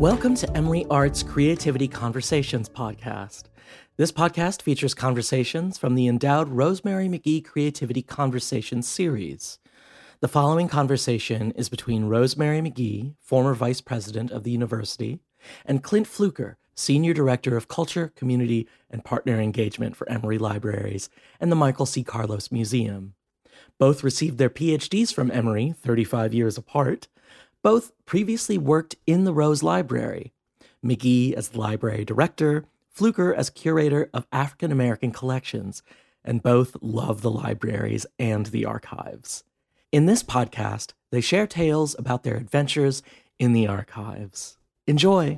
Welcome to Emory Arts Creativity Conversations podcast. This podcast features conversations from the endowed Rosemary McGee Creativity Conversations series. The following conversation is between Rosemary McGee, former vice president of the university, and Clint Fluker, senior director of culture, community, and partner engagement for Emory Libraries and the Michael C. Carlos Museum. Both received their PhDs from Emory 35 years apart. Both previously worked in the Rose Library, McGee as the library director, Fluker as curator of African American collections, and both love the libraries and the archives. In this podcast, they share tales about their adventures in the archives. Enjoy!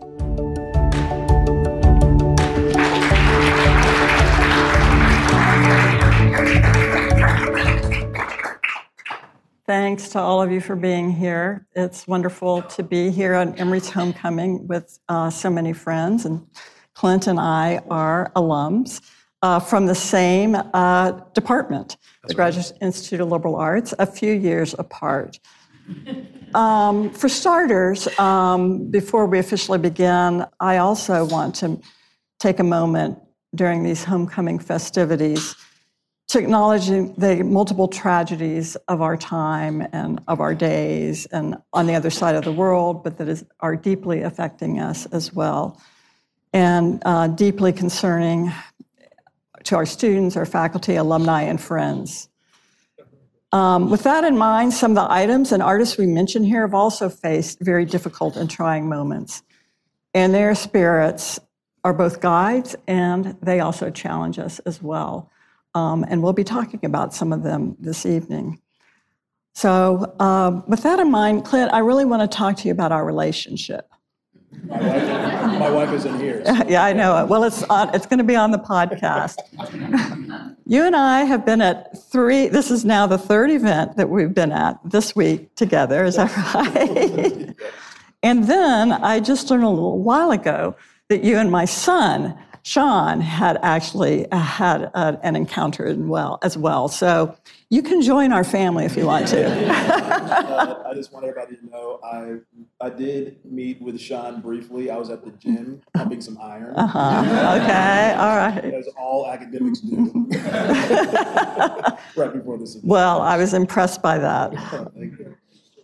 Thanks to all of you for being here. It's wonderful to be here on Emory's Homecoming with so many friends. And Clint and I are alums from the same department, the Graduate Institute of Liberal Arts, a few years apart. For starters, before we officially begin, I also want to take a moment during these homecoming festivities to acknowledge the multiple tragedies of our time and of our days and on the other side of the world, but that are deeply affecting us as well, and deeply concerning to our students, our faculty, alumni, and friends. With that in mind, some of the items and artists we mentioned here have also faced very difficult and trying moments, and their spirits are both guides and they also challenge us as well. And we'll be talking about some of them this evening. So with that in mind, Clint, I really want to talk to you about our relationship. My wife isn't here. So. Yeah, I know it. Well, it's going to be on the podcast. You and I have been at this is now the third event that we've been at this week together, is that right? And then I just learned a little while ago that you and my son, Sean, had actually had an encounter as well. So you can join our family if you want to. I just want everybody to know I did meet with Sean briefly. I was at the gym pumping some iron. Okay, all right. As all academics do. Right before this event. Well, I was impressed by that. Thank you.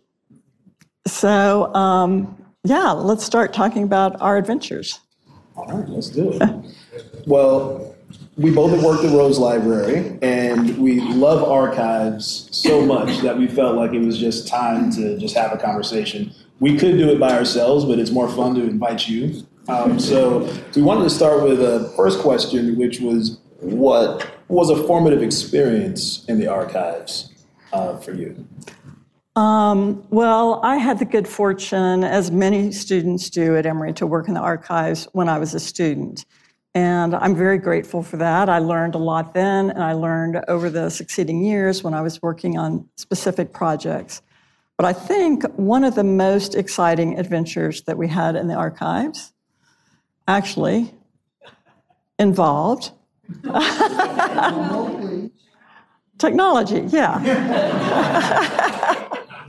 So, let's start talking about our adventures. All right, let's do it. Well, we both have worked at Rose Library, and we love archives so much that we felt like it was just time to just have a conversation. We could do it by ourselves, but it's more fun to invite you. So we wanted to start with a first question, which was, what was a formative experience in the archives for you? Well, I had the good fortune, as many students do at Emory, to work in the archives when I was a student. And I'm very grateful for that. I learned a lot then, and I learned over the succeeding years when I was working on specific projects. But I think one of the most exciting adventures that we had in the archives actually involved technology, yeah.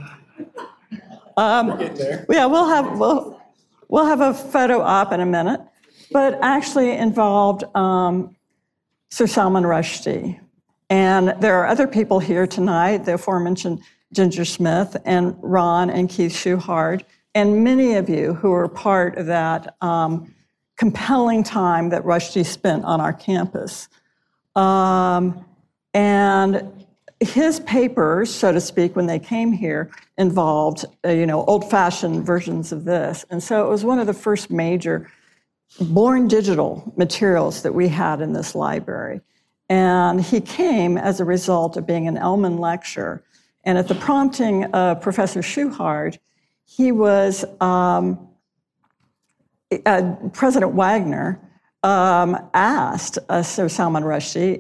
Yeah, we'll have a photo op in a minute, but actually involved Sir Salman Rushdie. And there are other people here tonight, the aforementioned Ginger Smith and Ron and Keith Shuhard, and many of you who are part of that compelling time that Rushdie spent on our campus. And his papers, so to speak, when they came here, involved, old-fashioned versions of this. And so it was one of the first major born digital materials that we had in this library. And he came as a result of being an Elman lecturer. And at the prompting of Professor Shuhard, he was, President Wagner asked Sir Salman Rushdie,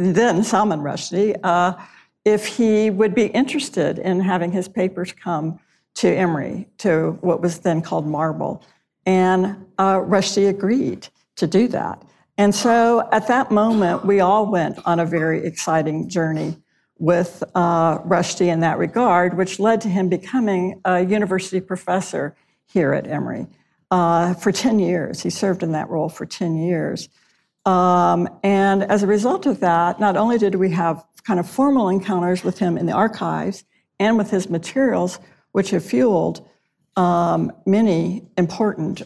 if he would be interested in having his papers come to Emory, to what was then called Marble. And Rushdie agreed to do that. And so at that moment, we all went on a very exciting journey with Rushdie in that regard, which led to him becoming a university professor here at Emory. for 10 years. He served in that role for 10 years. And as a result of that, not only did we have kind of formal encounters with him in the archives and with his materials, which have fueled many important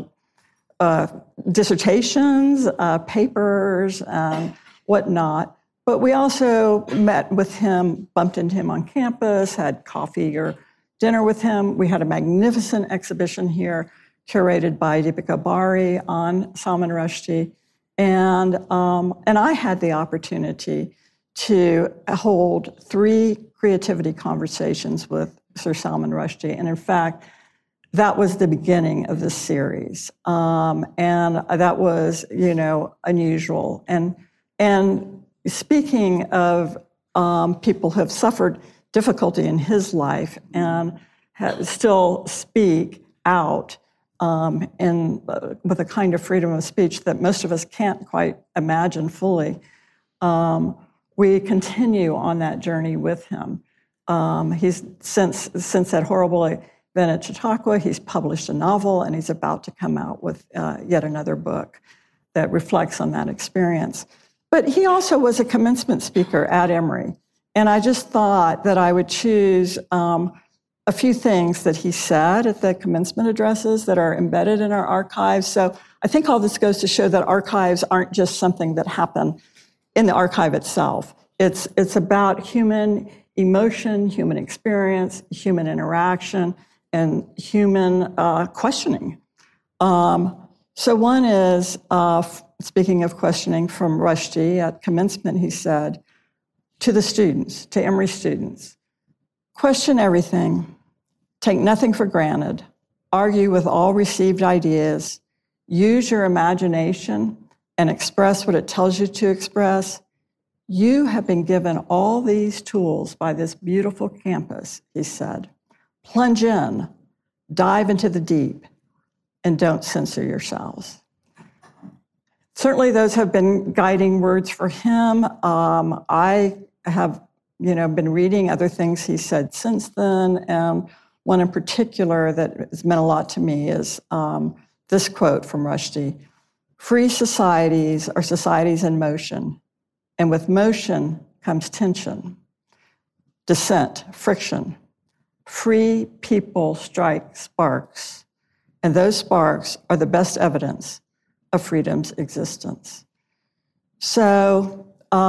dissertations, papers, and whatnot. But we also met with him, bumped into him on campus, had coffee or dinner with him. We had a magnificent exhibition here curated by Deepika Bari on Salman Rushdie. And I had the opportunity to hold 3 creativity conversations with Sir Salman Rushdie. And in fact, that was the beginning of this series. And that was, unusual. And speaking of people who have suffered difficulty in his life and still speak out with a kind of freedom of speech that most of us can't quite imagine fully, we continue on that journey with him. He's since that horrible event at Chautauqua, he's published a novel, and he's about to come out with yet another book that reflects on that experience. But he also was a commencement speaker at Emory, and I just thought that I would choose a few things that he said at the commencement addresses that are embedded in our archives. So I think all this goes to show that archives aren't just something that happen in the archive itself. It's about human emotion, human experience, human interaction, and human questioning. So one is, speaking of questioning from Rushdie, at commencement he said to the students, to Emory students, question everything, take nothing for granted, argue with all received ideas, use your imagination and express what it tells you to express. You have been given all these tools by this beautiful campus, he said. Plunge in, dive into the deep, and don't censor yourselves. Certainly those have been guiding words for him. I have been reading other things he said since then, and one in particular that has meant a lot to me is this quote from Rushdie: "Free societies are societies in motion, and with motion comes tension, dissent, friction. Free people strike sparks, and those sparks are the best evidence of freedom's existence." So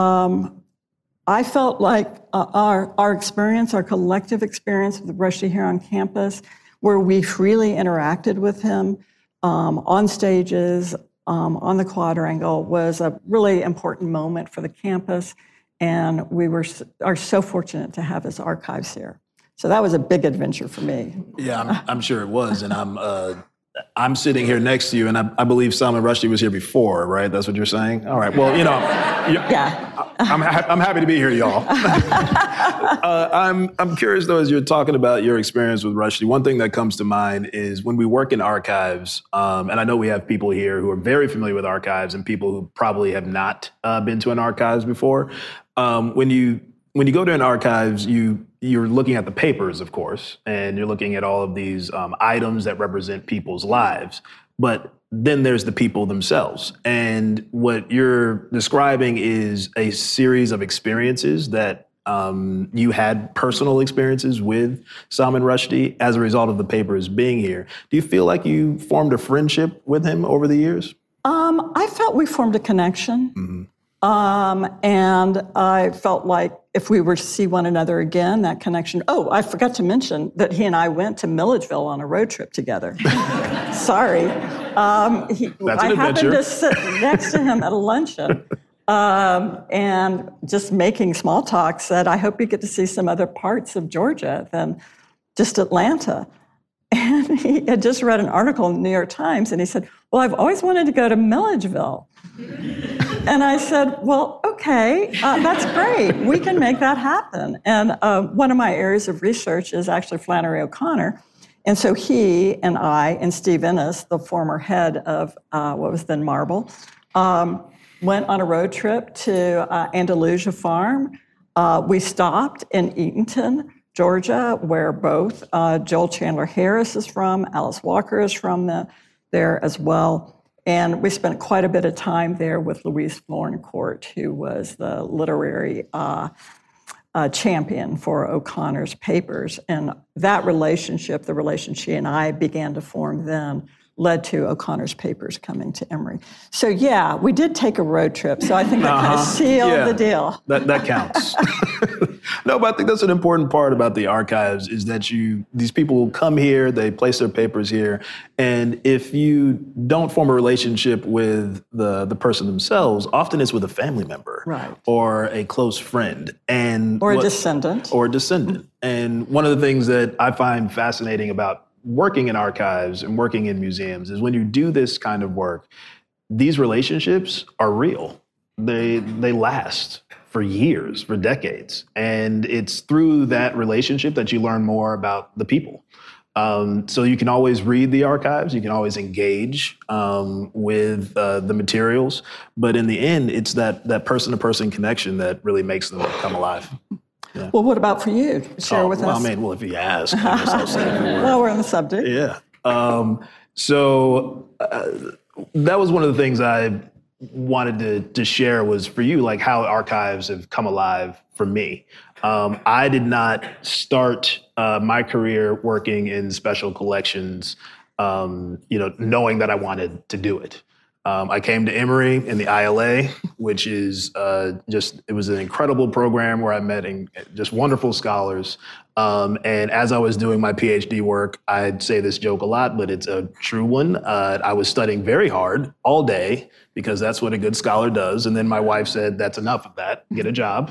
I felt like our experience, our collective experience with Rushdie here on campus, where we freely interacted with him on stages, on the quadrangle, was a really important moment for the campus, and we are so fortunate to have his archives here. So that was a big adventure for me. Yeah, I'm sure it was, and I'm sitting here next to you, and I believe Salman Rushdie was here before, right? That's what you're saying? All right. Well, yeah. I'm happy to be here, y'all. I'm curious, though, as you're talking about your experience with Rushdie, one thing that comes to mind is when we work in archives, and I know we have people here who are very familiar with archives and people who probably have not been to an archives before. When you go to an archives, you're looking at the papers, of course, and you're looking at all of these items that represent people's lives. But then there's the people themselves. And what you're describing is a series of experiences that you had personal experiences with Salman Rushdie as a result of the papers being here. Do you feel like you formed a friendship with him over the years? I felt we formed a connection. Mm-hmm. And I felt like if we were to see one another again, that connection. Oh, I forgot to mention that he and I went to Milledgeville on a road trip together. Sorry. I happened to sit next to him at a luncheon and just making small talk said, I hope you get to see some other parts of Georgia than just Atlanta. And he had just read an article in the New York Times, and he said, well, I've always wanted to go to Milledgeville. And I said, well, okay, that's great. We can make that happen. And one of my areas of research is actually Flannery O'Connor. And so he and I and Steve Ennis, the former head of what was then Marble, went on a road trip to Andalusia Farm. We stopped in Eatonton Georgia, where both Joel Chandler Harris is from, Alice Walker is from there as well. And we spent quite a bit of time there with Louise Florencourt, who was the literary champion for O'Connor's papers. And that relationship, the relation she and I began to form then, led to O'Connor's papers coming to Emory. So yeah, we did take a road trip. So I think that kind of sealed the deal. That counts. No, but I think that's an important part about the archives is that these people come here, they place their papers here, and if you don't form a relationship with the person themselves, often it's with a family member, right, or a close friend, or a descendant. And one of the things that I find fascinating about working in archives and working in museums is when you do this kind of work, these relationships are real. They last for years, for decades. And it's through that relationship that you learn more about the people. So you can always read the archives, you can always engage with the materials, but in the end, it's that person-to-person connection that really makes them come alive. Yeah. Well, what about for you? Share with us. If you ask, I guess I'll say a few words. Well, we're on the subject. Yeah. So that was one of the things I wanted to share was for you, like how archives have come alive for me. I did not start my career working in special collections, knowing that I wanted to do it. I came to Emory in the ILA, which is it was an incredible program where I met just wonderful scholars. And as I was doing my PhD work, I'd say this joke a lot, but it's a true one. I was studying very hard all day because that's what a good scholar does. And then my wife said, that's enough of that, get a job.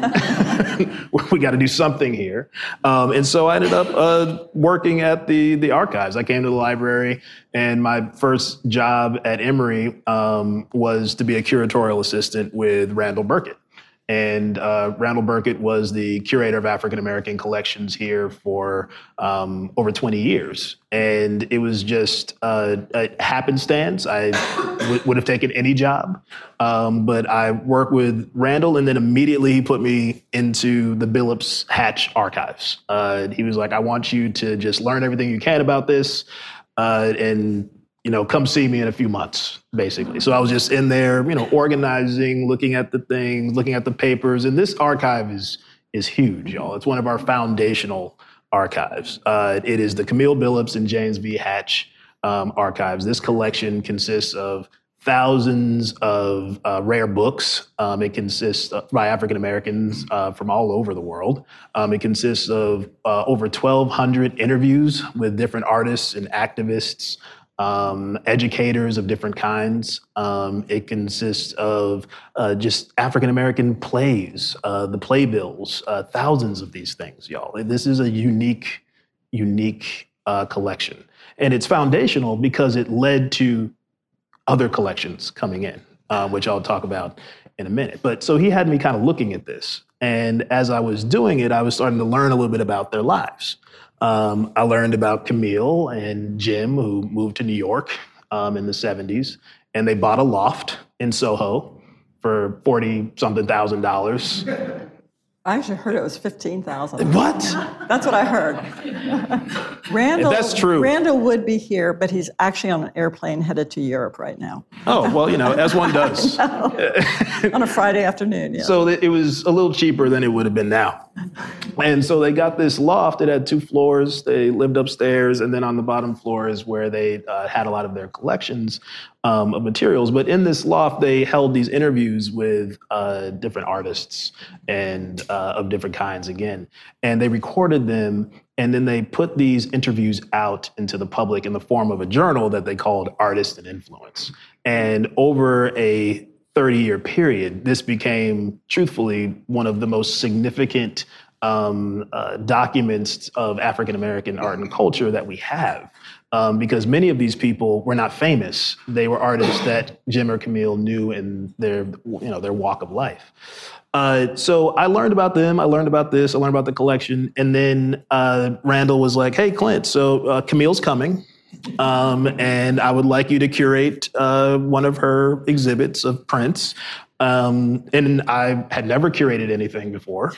We got to do something here. And so I ended up working at the archives. I came to the library, and my first job at Emory was to be a curatorial assistant with Randall Burkett. And Randall Burkett was the curator of African American collections here for over 20 years. And it was just a happenstance. I would have taken any job. But I worked with Randall, and then immediately he put me into the Billups Hatch archives. He was like, I want you to just learn everything you can about this. And come see me in a few months, basically. So I was just in there, organizing, looking at the things, looking at the papers. And this archive is huge, y'all. It's one of our foundational archives. It is the Camille Billups and James V. Hatch archives. This collection consists of thousands of rare books. It consists by African Americans from all over the world. It consists of over 1,200 interviews with different artists and activists, educators of different kinds. It consists of just African-American plays, the playbills, thousands of these things, y'all. This is a unique collection. And it's foundational because it led to other collections coming in, which I'll talk about in a minute. But so he had me kind of looking at this. And as I was doing it, I was starting to learn a little bit about their lives. I learned about Camille and Jim, who moved to New York in the 70s, and they bought a loft in Soho for $40-something thousand. I actually heard it was $15,000. What? That's what I heard. Randall, if that's true. Randall would be here, but he's actually on an airplane headed to Europe right now. Oh, well, as one does. On a Friday afternoon, yeah. So it was a little cheaper than it would have been now. And so they got this loft. It had 2 floors. They lived upstairs, and then on the bottom floor is where they had a lot of their collections of materials. But in this loft, they held these interviews with different artists and of different kinds again. And they recorded them, and then they put these interviews out into the public in the form of a journal that they called Artist and Influence. And over a 30-year period, this became, truthfully, one of the most significant documents of African-American art and culture that we have. Because many of these people were not famous. They were artists that Jim or Camille knew in their walk of life. So I learned about them. I learned about this. I learned about the collection. And then Randall was like, hey, Clint, so Camille's coming. And I would like you to curate one of her exhibits of prints. And I had never curated anything before.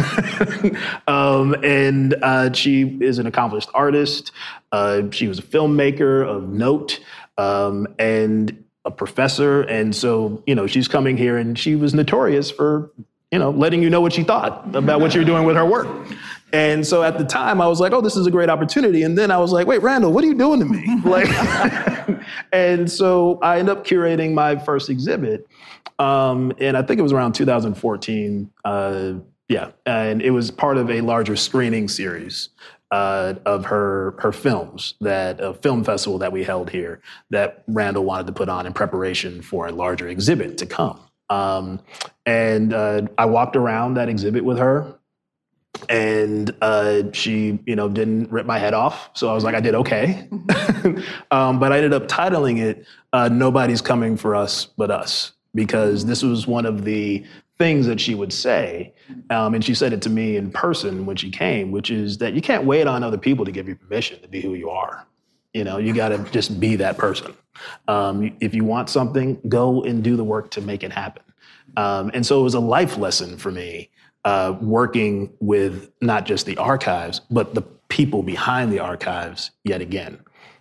And she is an accomplished artist. She was a filmmaker of note, and a professor. And so, she's coming here, and she was notorious for, letting you know what she thought about what you're doing with her work. And so at the time I was like, oh, this is a great opportunity. And then I was like, wait, Randall, what are you doing to me? And so I ended up curating my first exhibit. And I think it was around 2014. And it was part of a larger screening series of her films, a film festival that we held here that Randall wanted to put on in preparation for a larger exhibit to come. And I walked around that exhibit with her, and she, didn't rip my head off. So I was like, I did okay. But I ended up titling it, Nobody's Coming for Us But Us, because this was one of the things that she would say. And she said it to me in person when she came, which is that you can't wait on other people to give you permission to be who you are. You got to just be that person. If you want something, go and do the work to make it happen. And so it was a life lesson for me, working with not just the archives, but the people behind the archives yet again.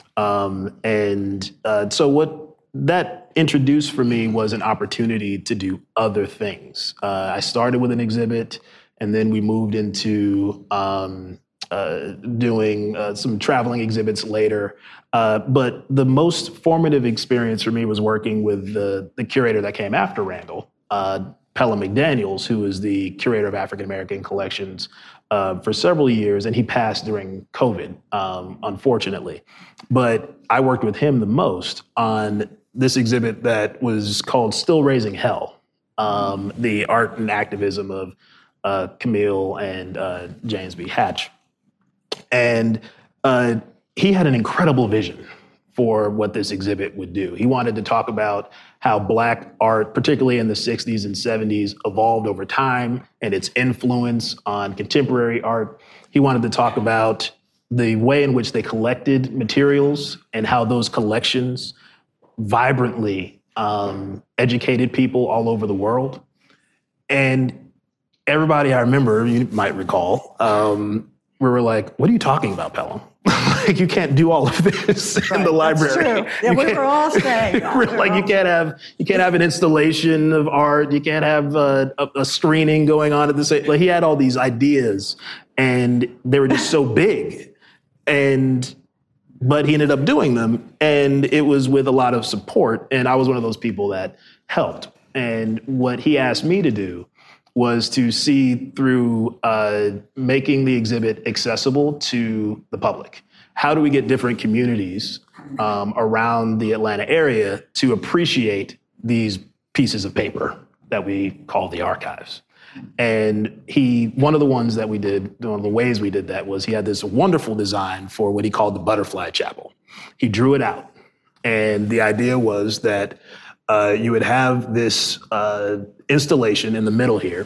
So what that introduced for me was an opportunity to do other things. I started with an exhibit, and then we moved into doing some traveling exhibits later. But the most formative experience for me was working with the curator that came after Randall, Pella McDaniels, who was the curator of African American collections for several years, and he passed during COVID, unfortunately. But I worked with him the most on this exhibit that was called Still Raising Hell, the art and activism of Camille and James B. Hatch. And he had an incredible vision for what this exhibit would do. He wanted to talk about how Black art, particularly in the 60s and 70s, evolved over time and its influence on contemporary art. He wanted to talk about the way in which they collected materials and how those collections vibrantly educated people all over the world. And everybody, I remember, you might recall, we were like, what are you talking about, Pelham? Like, you can't do all of this in the library. That's true. Yeah, we were all saying that. Like, you can't have an installation of art. You can't have a screening going on at the same. Like, he had all these ideas, and they were just so big. But he ended up doing them, and it was with a lot of support. And I was one of those people that helped. And what he asked me to do was to see through making the exhibit accessible to the public. How do we get different communities around the Atlanta area to appreciate these pieces of paper that we call the archives? And one of the ways we did that was he had this wonderful design for what he called the Butterfly Chapel. He drew it out. And the idea was that you would have this installation in the middle here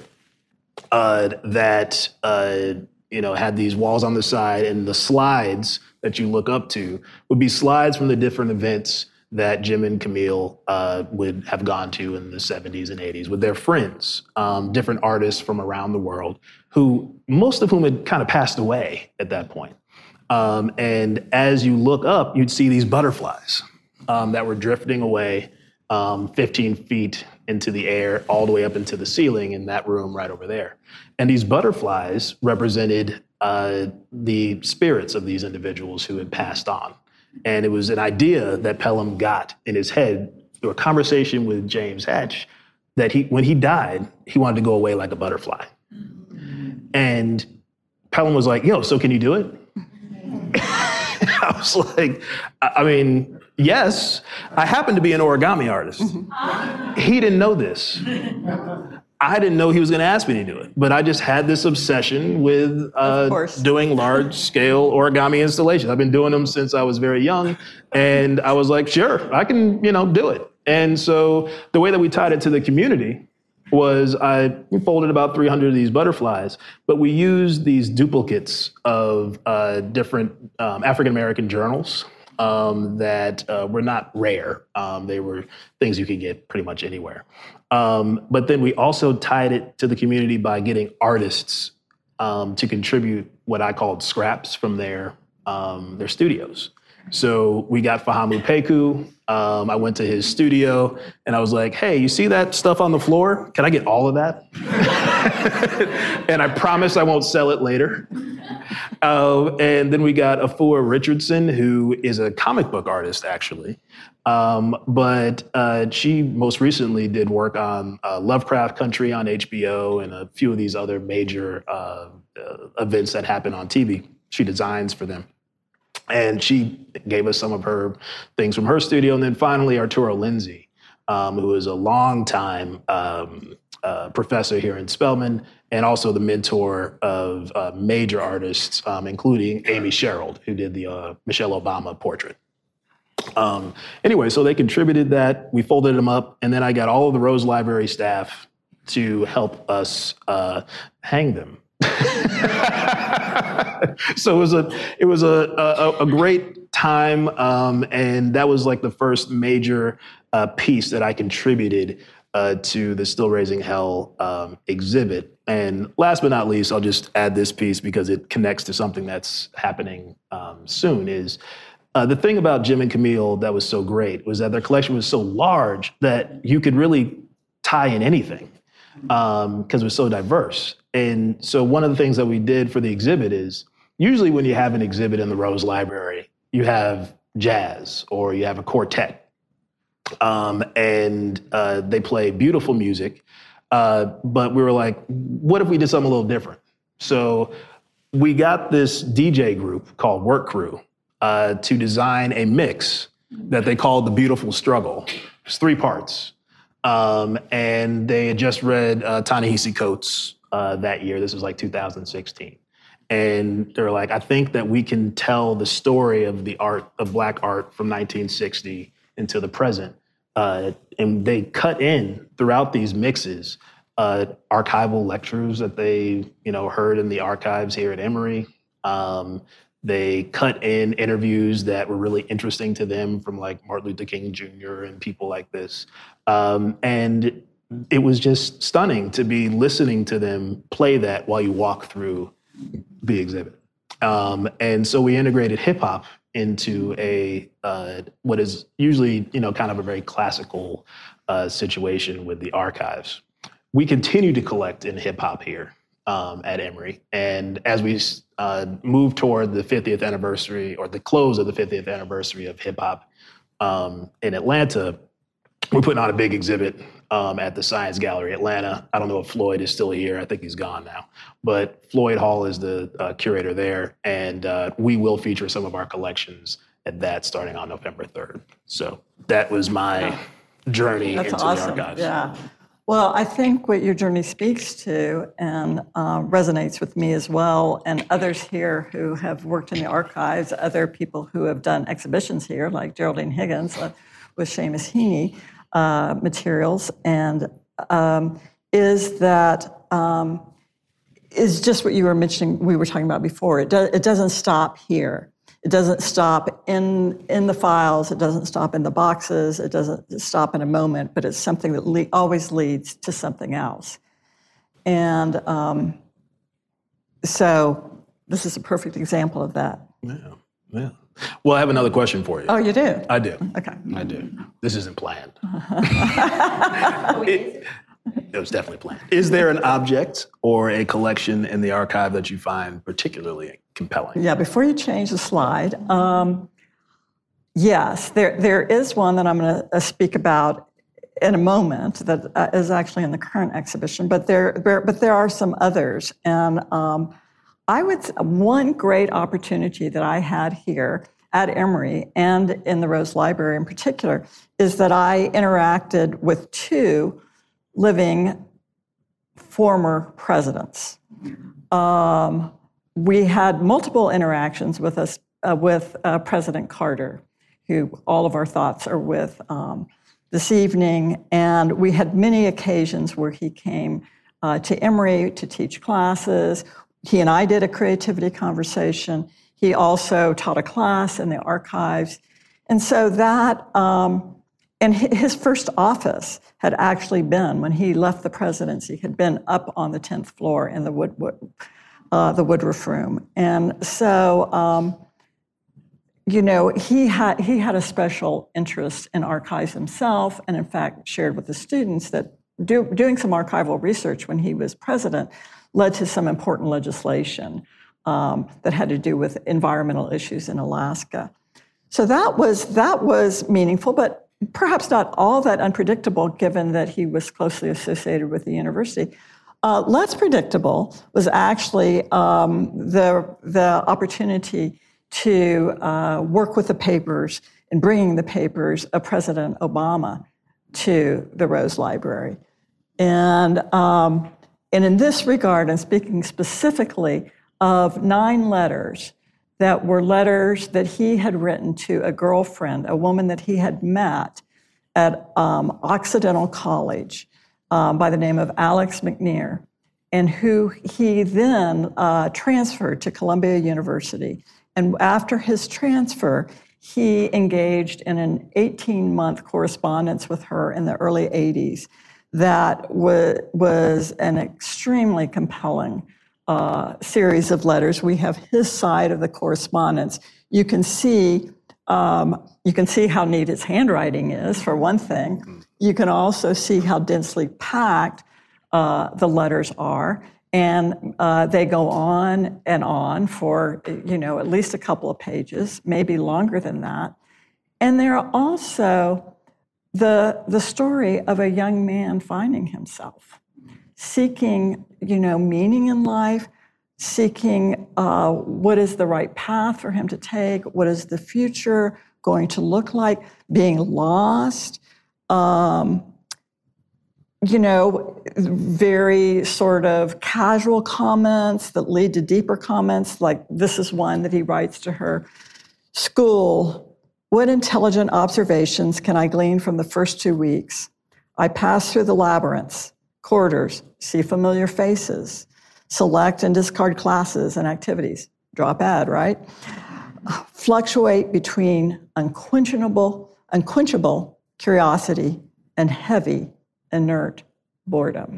that had these walls on the side, and the slides that you look up to would be slides from the different events that Jim and Camille would have gone to in the 70s and 80s with their friends, different artists from around the world, most of whom had kind of passed away at that point. And as you look up, you'd see these butterflies that were drifting away 15 feet into the air, all the way up into the ceiling in that room right over there. And these butterflies represented the spirits of these individuals who had passed on. And it was an idea that Pelham got in his head through a conversation with James Hatch that when he died, he wanted to go away like a butterfly. And Pelham was like, yo, so can you do it? I was like, I mean, yes. I happen to be an origami artist. He didn't know this. I didn't know he was going to ask me to do it, but I just had this obsession with doing large-scale origami installations. I've been doing them since I was very young, and I was like, sure, I can, do it. And so the way that we tied it to the community was I folded about 300 of these butterflies, but we used these duplicates of different African-American journals that were not rare. They were things you could get pretty much anywhere. But then we also tied it to the community by getting artists to contribute what I called scraps from their studios. So we got Fahamu Peku. I went to his studio and I was like, hey, you see that stuff on the floor? Can I get all of that? And I promise I won't sell it later. And then we got Afua Richardson, who is a comic book artist, actually. But she most recently did work on Lovecraft Country on HBO and a few of these other major events that happen on TV. She designs for them. And she gave us some of her things from her studio. And then finally, Arturo Lindsay, who is a longtime professor here in Spelman and also the mentor of major artists, including Amy Sherald, who did the Michelle Obama portrait. Anyway, so they contributed that. We folded them up. And then I got all of the Rose Library staff to help us hang them. So it was a great time, and that was like the first major piece that I contributed to the Still Raising Hell exhibit. And last but not least, I'll just add this piece because it connects to something that's happening soon. Is the thing about Jim and Camille that was so great was that their collection was so large that you could really tie in anything because it was so diverse. And so one of the things that we did for the exhibit is usually when you have an exhibit in the Rose Library, you have jazz or you have a quartet. And they play beautiful music. But we were like, what if we did something a little different? So we got this DJ group called Work Crew to design a mix that they called The Beautiful Struggle. It's 3 parts. And they had just read Ta-Nehisi Coates that year. This was like 2016. And they're like, I think that we can tell the story of the art, of Black art from 1960 into the present. And they cut in throughout these mixes archival lectures that they, heard in the archives here at Emory. They cut in interviews that were really interesting to them from like Martin Luther King Jr. and people like this. And it was just stunning to be listening to them play that while you walk through the exhibit. And so we integrated hip hop into a what is usually, kind of a very classical situation with the archives. We continue to collect in hip hop here at Emory. And as we move toward the 50th anniversary or the close of the 50th anniversary of hip hop in Atlanta, we're putting on a big exhibit at the Science Gallery Atlanta. I don't know if Floyd is still here. I think he's gone now. But Floyd Hall is the curator there. And we will feature some of our collections at that starting on November 3rd. So that was my journey into awesome. The archives. Yeah. Well, I think what your journey speaks to and resonates with me as well, and others here who have worked in the archives, other people who have done exhibitions here, like Geraldine Higgins with Seamus Heaney materials, and is just what you were mentioning, we were talking about before. It doesn't stop here. It doesn't stop in the files. It doesn't stop in the boxes. It doesn't stop in a moment, but it's something that always leads to something else. And so this is a perfect example of that. Yeah. Well, I have another question for you. Oh, you do? I do. Okay. I do. This isn't planned. It was definitely planned. Is there an object or a collection in the archive that you find particularly compelling? Yeah, before you change the slide, yes, there is one that I'm going to speak about in a moment that is actually in the current exhibition, but there are some others. And one great opportunity that I had here at Emory and in the Rose Library in particular is that I interacted with 2 living former presidents. We had multiple interactions with President Carter, who all of our thoughts are with this evening. And we had many occasions where he came to Emory to teach classes. He and I did a creativity conversation. He also taught a class in the archives. And so that, and his first office had actually been, when he left the presidency, had been up on the 10th floor in the Woodruff Room. And so, you know, he had a special interest in archives himself, and in fact shared with the students that doing some archival research when he was president led to some important legislation that had to do with environmental issues in Alaska. So that was meaningful, but perhaps not all that unpredictable, given that he was closely associated with the university. Less predictable was actually the opportunity to work with the papers and bringing the papers of President Obama to the Rose Library. And in this regard, and speaking specifically of 9 letters that were letters that he had written to a girlfriend, a woman that he had met at Occidental College by the name of Alex McNear, and who he then transferred to Columbia University. And after his transfer, he engaged in an 18-month correspondence with her in the early 80s that was an extremely compelling series of letters. We have his side of the correspondence. You can see how neat his handwriting is, for one thing. You can also see how densely packed the letters are, and they go on and on for, you know, at least a couple of pages, maybe longer than that. And they're also the story of a young man finding himself, seeking, you know, meaning in life, seeking what is the right path for him to take, what is the future going to look like, being lost, you know, very sort of casual comments that lead to deeper comments, like this is one that he writes to her. School, what intelligent observations can I glean from the first 2 weeks? I pass through the labyrinths, corridors, see familiar faces, select and discard classes and activities. Drop ad, right? Fluctuate between unquenchable curiosity and heavy, inert boredom.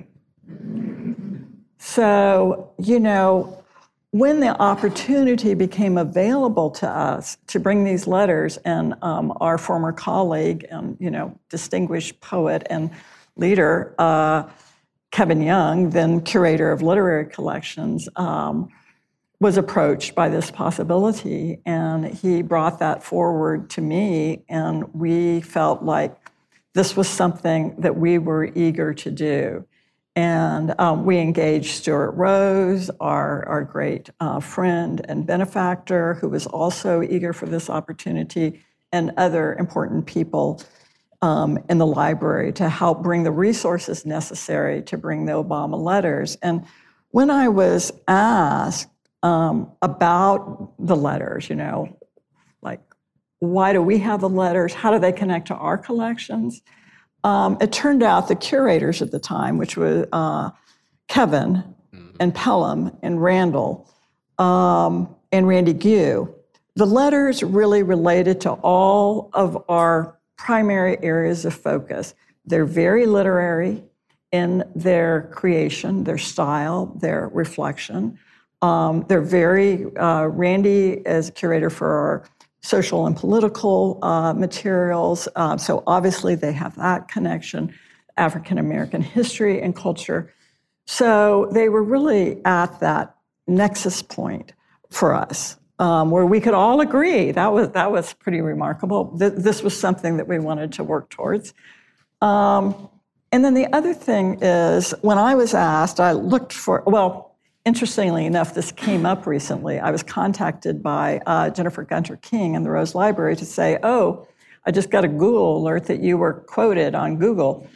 So, you know, when the opportunity became available to us to bring these letters, and our former colleague and, you know, distinguished poet and leader, Kevin Young, then curator of literary collections, was approached by this possibility, and he brought that forward to me, and we felt like this was something that we were eager to do. And we engaged Stuart Rose, our great friend and benefactor, who was also eager for this opportunity, and other important people in the library to help bring the resources necessary to bring the Obama letters. And when I was asked about the letters, you know, like, why do we have the letters? How do they connect to our collections? It turned out the curators at the time, which was Kevin and Pelham and Randall and Randy Gue, the letters really related to all of our primary areas of focus. They're very literary in their creation, their style, their reflection. They're very, Randy is curator for our social and political materials, so obviously they have that connection, African-American history and culture. So they were really at that nexus point for us, where we could all agree. That was pretty remarkable. This was something that we wanted to work towards. And then the other thing is, when I was asked, I looked for, well, interestingly enough, this came up recently. I was contacted by Jennifer Gunter King in the Rose Library to say, oh, I just got a Google alert that you were quoted on Google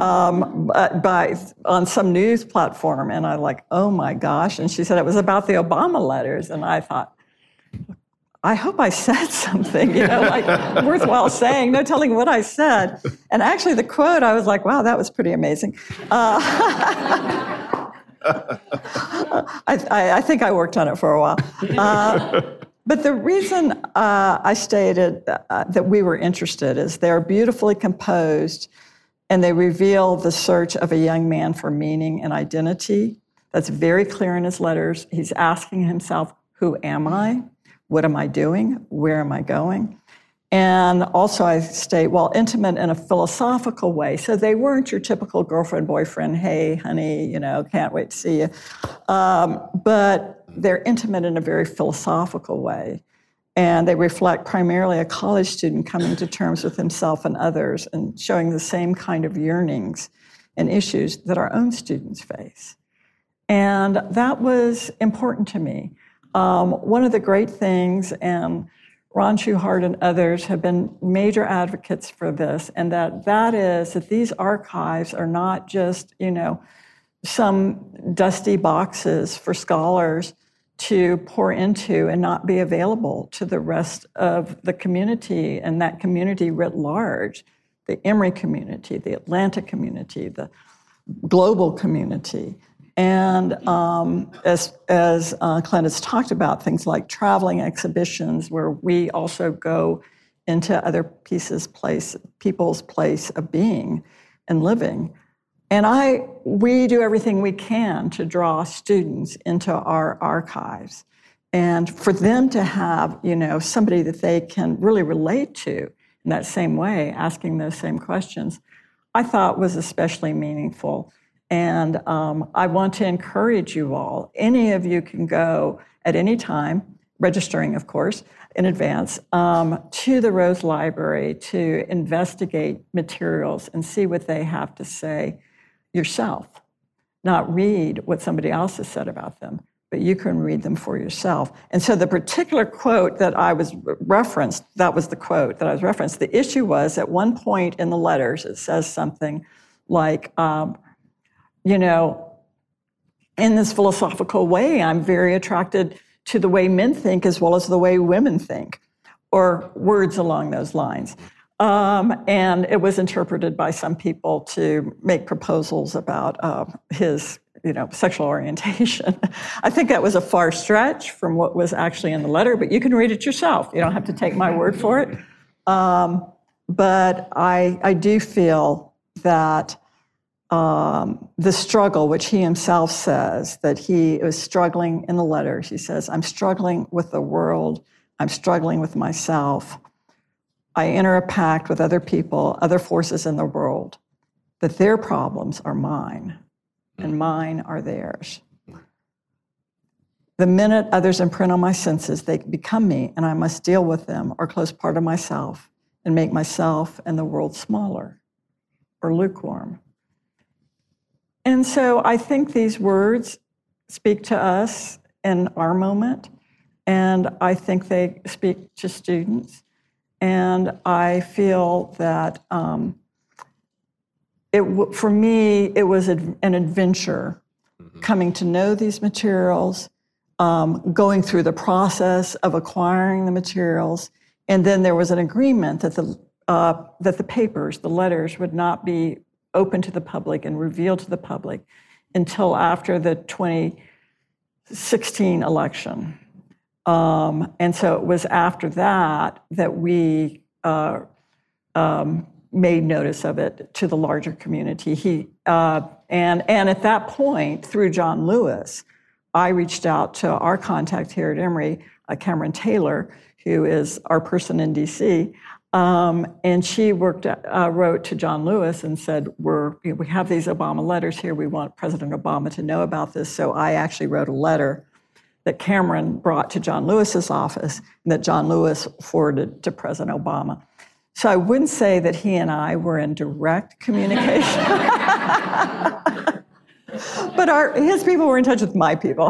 on some news platform. And I'm like, oh my gosh. And she said it was about the Obama letters. And I thought, I hope I said something, you know, like worthwhile saying, no telling what I said. And actually the quote, I was like, wow, that was pretty amazing. I think I worked on it for a while. But But the reason I stated that we were interested is they're beautifully composed, and they reveal the search of a young man for meaning and identity. That's very clear in his letters. He's asking himself, who am I? What am I doing? Where am I going? And also I state, well, intimate in a philosophical way. So they weren't your typical girlfriend, boyfriend, hey, honey, can't wait to see you. But they're intimate in a very philosophical way. And they reflect primarily a college student coming to terms with himself and others and showing the same kind of yearnings and issues that our own students face. And that was important to me. One of the great things, and Ron Schuchard and others have been major advocates for this, and that is that these archives are not just, some dusty boxes for scholars to pour into and not be available to the rest of the community, and that community writ large, the Emory community, the Atlanta community, the global community. And as Clint has talked about, things like traveling exhibitions where we also go into other people's place of being and living. And we do everything we can to draw students into our archives. And for them to have, somebody that they can really relate to in that same way, asking those same questions, I thought was especially meaningful. And I want to encourage you all. Any of you can go at any time, registering, of course, in advance, to the Rose Library to investigate materials and see what they have to say yourself. Not read what somebody else has said about them, but you can read them for yourself. And so the particular quote that I was referenced, that was the quote that I was referenced. The issue was at one point in the letters, it says something like, in this philosophical way, I'm very attracted to the way men think as well as the way women think, or words along those lines. And it was interpreted by some people to make proposals about his, sexual orientation. I think that was a far stretch from what was actually in the letter, but you can read it yourself. You don't have to take my word for it. But I do feel that the struggle, which he himself says, that he was struggling in the letters. He says, I'm struggling with the world. I'm struggling with myself. I enter a pact with other people, other forces in the world, that their problems are mine and mine are theirs. The minute others imprint on my senses, they become me, and I must deal with them or close part of myself and make myself and the world smaller or lukewarm. And so I think these words speak to us in our moment, and I think they speak to students. And I feel that for me, it was an adventure coming to know these materials, going through the process of acquiring the materials, and then there was an agreement that the papers, the letters, would not be open to the public and revealed to the public until after the 2016 election. And so it was after that we made notice of it to the larger community. And at that point, through John Lewis, I reached out to our contact here at Emory, Cameron Taylor, who is our person in DC, and she wrote to John Lewis and said, we have these Obama letters here. We want President Obama to know about this. So I actually wrote a letter that Cameron brought to John Lewis's office and that John Lewis forwarded to President Obama. So I wouldn't say that he and I were in direct communication. But his people were in touch with my people.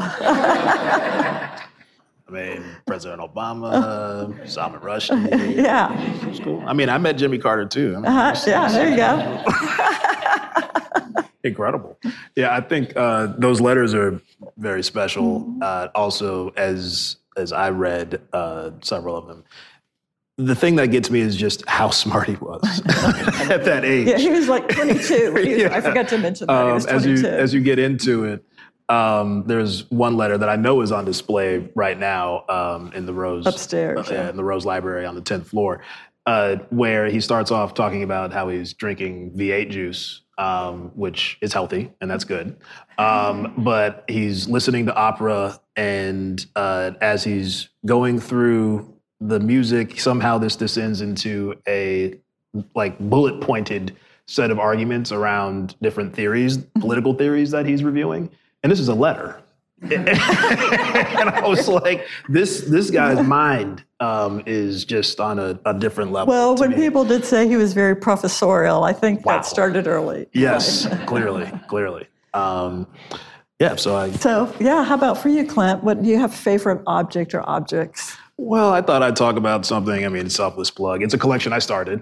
President Obama, Salman Rushdie. Yeah. It's cool. I met Jimmy Carter too. Yeah, there you go. Incredible. Yeah, I think those letters are very special. Also, as I read several of them, the thing that gets me is just how smart he was at that age. Yeah, he was like 22. I forgot to mention that. He was 22. As you get into it, There's one letter that I know is on display right now in the Rose upstairs, in the Rose Library on the 10th floor, where he starts off talking about how he's drinking V8 juice, which is healthy and that's good. But he's listening to opera, and as he's going through the music, somehow this descends into a like bullet pointed set of arguments around different theories, political theories that he's reviewing. And this is a letter. And I was like, this guy's mind is just on a different level. Well, when people did say he was very professorial, I think that started early. Yes, clearly. So how about for you, Clint? What do you have a favorite object or objects? Well, I thought I'd talk about something, selfless plug. It's a collection I started.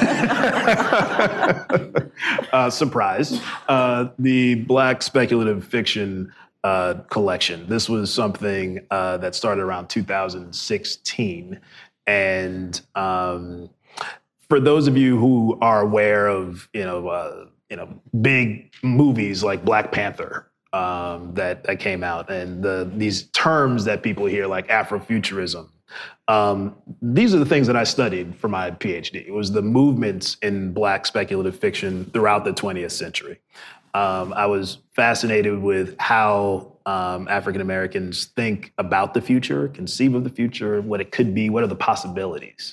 Surprise. The Black Speculative Fiction collection. This was something that started around 2016. And for those of you who are aware of, big movies like Black Panther, that came out, and these terms that people hear like Afrofuturism. These are the things that I studied for my PhD. It was the movements in Black speculative fiction throughout the 20th century. I was fascinated with how African Americans think about the future, conceive of the future, what it could be, what are the possibilities.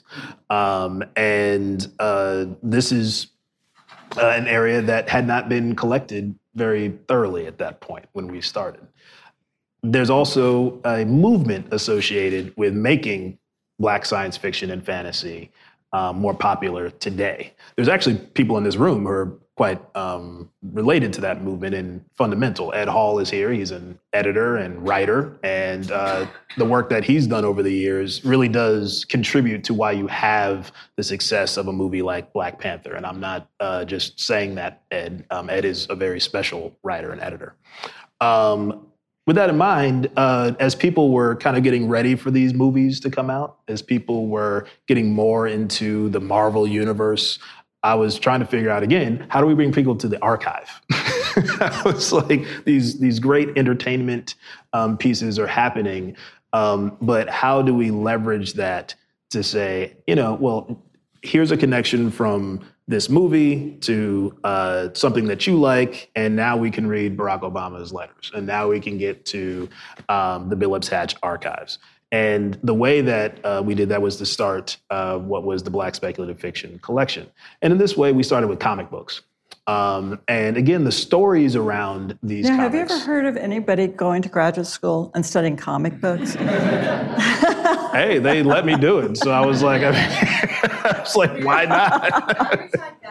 This is an area that had not been collected very thoroughly at that point when we started. There's also a movement associated with making Black science fiction and fantasy more popular today. There's actually people in this room who are quite related to that movement and fundamental. Ed Hall is here. He's an editor and writer, and the work that he's done over the years really does contribute to why you have the success of a movie like Black Panther. And I'm not just saying that, Ed. Ed is a very special writer and editor. With that in mind, as people were kind of getting ready for these movies to come out, as people were getting more into the Marvel universe, I was trying to figure out, again, how do we bring people to the archive? I was like, these great entertainment pieces are happening, but how do we leverage that to say, here's a connection from this movie to something that you like, and now we can read Barack Obama's letters, and now we can get to the Billups Hatch archives. And the way that we did that was to start what was the Black Speculative Fiction collection. And in this way, we started with comic books. And again, the stories around these comics. Have you ever heard of anybody going to graduate school and studying comic books? Hey, they let me do it. So I was like, why not?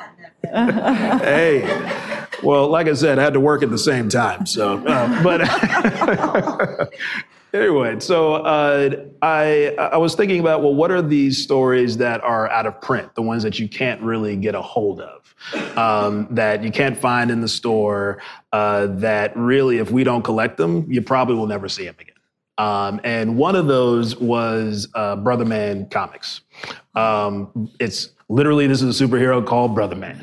Hey, well, like I said, I had to work at the same time. So, anyway, so I was thinking about, well, what are these stories that are out of print, the ones that you can't really get a hold of, that you can't find in the store, that really, if we don't collect them, you probably will never see them again. And one of those was Brother Man Comics. It's literally, this is a superhero called Brother Man.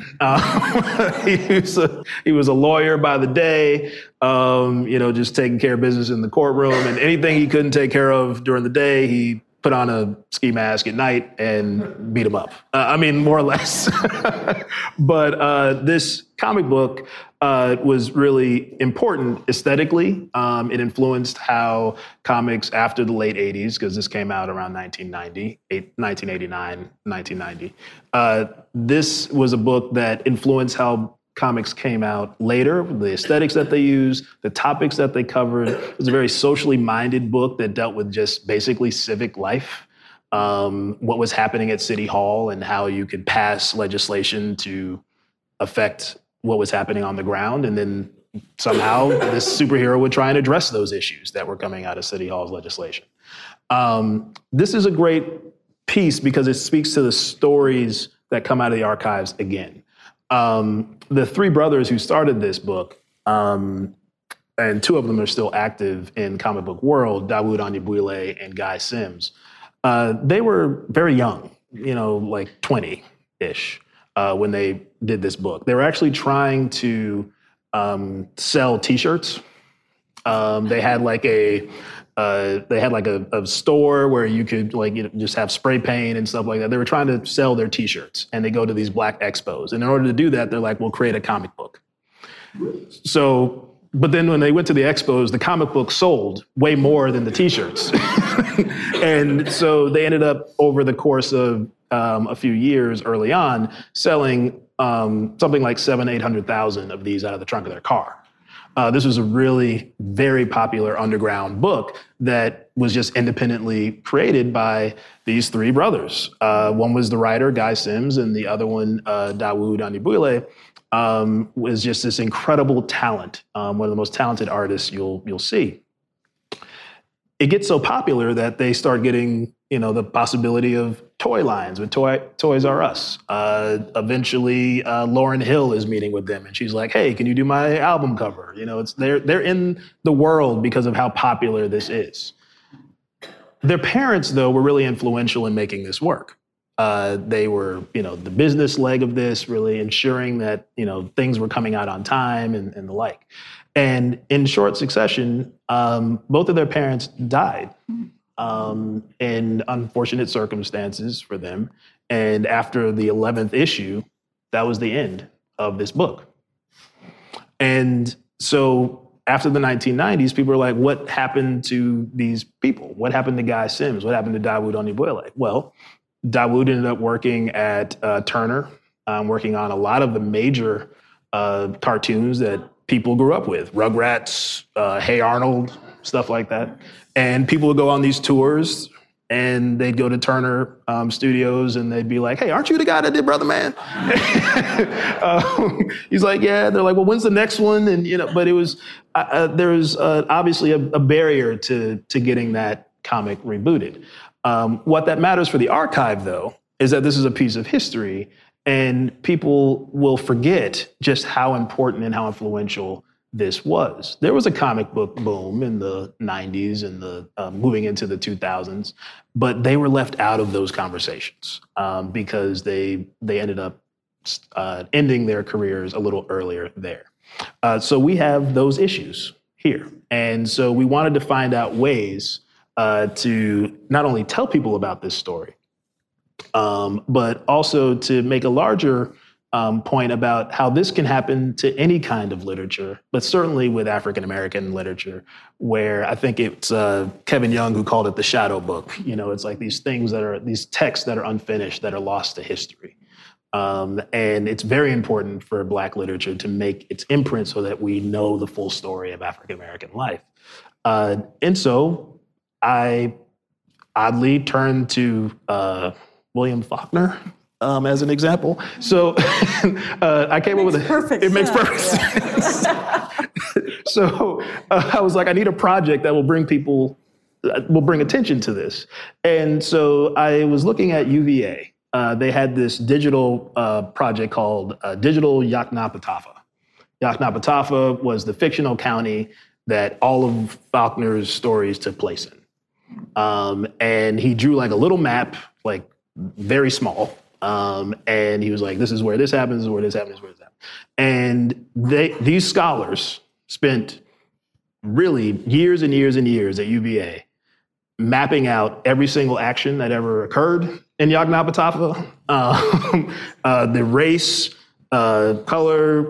He was a lawyer by the day, just taking care of business in the courtroom, and anything he couldn't take care of during the day, he put on a ski mask at night and beat him up. More or less. But this comic book was really important aesthetically. It influenced how comics after the late 80s, because this came out around 1989, 1990. This was a book that influenced how comics came out later, the aesthetics that they used, the topics that they covered. It was a very socially minded book that dealt with just basically civic life, what was happening at City Hall and how you could pass legislation to affect what was happening on the ground. And then somehow this superhero would try and address those issues that were coming out of City Hall's legislation. This is a great piece because it speaks to the stories that come out of the archives again. The three brothers who started this book, and two of them are still active in comic book world, Dawood Anyabwile and Guy Sims, they were very young, like 20-ish, when they did this book. They were actually trying to sell T-shirts They had like a store where you could just have spray paint and stuff like that. They were trying to sell their T-shirts, and they go to these black expos. And in order to do that, they're like, we'll create a comic book. So, but then when they went to the expos, the comic book sold way more than the T-shirts. And so they ended up, over the course of a few years early on, selling something like 800,000 of these out of the trunk of their car. This was a really very popular underground book that was just independently created by these three brothers. One was the writer, Guy Sims, and the other one, Dawood Anibule, was just this incredible talent, one of the most talented artists you'll see. It gets so popular that they start getting, the possibility of toy lines with Toys R Us. Eventually, Lauryn Hill is meeting with them, and she's like, "Hey, can you do my album cover?" They're in the world because of how popular this is. Their parents, though, were really influential in making this work. They were, the business leg of this, really ensuring that, things were coming out on time and the like. And in short succession, both of their parents died in unfortunate circumstances for them. And after the 11th issue, that was the end of this book. And so after the 1990s, people were like, what happened to these people? What happened to Guy Sims? What happened to Dawood Anibule? Well, Dawood ended up working at Turner, working on a lot of the major cartoons that people grew up with, Rugrats, Hey Arnold, stuff like that. And people would go on these tours, and they'd go to Turner Studios, and they'd be like, "Hey, aren't you the guy that did Brother Man?" He's like, "Yeah." They're like, "Well, when's the next one?" And but it was there was obviously a barrier to getting that comic rebooted. What that matters for the archive, though, is that this is a piece of history, and people will forget just how important and how influential this was. There was a comic book boom in the 90s and the moving into the 2000s, but they were left out of those conversations because they ended up ending their careers a little earlier there. So we have those issues here. And so we wanted to find out ways to not only tell people about this story, but also to make a larger point about how this can happen to any kind of literature, but certainly with African-American literature, where I think it's Kevin Young who called it the shadow book. It's like these texts that are unfinished, that are lost to history. And it's very important for Black literature to make its imprint so that we know the full story of African-American life. And so I oddly turned to William Faulkner as an example. So I came up with perfect it makes perfect sense. So I was like, I need a project that will bring attention to this. And so I was looking at UVA. They had this digital project called Digital Yoknapatawpha. Yoknapatawpha was the fictional county that all of Faulkner's stories took place in. And he drew like a little map, like very small. And he was like, this is where this happens, this is where this happens, this is where this happens. And these scholars spent really years and years and years at UVA mapping out every single action that ever occurred in Yoknapatawpha, the race, color,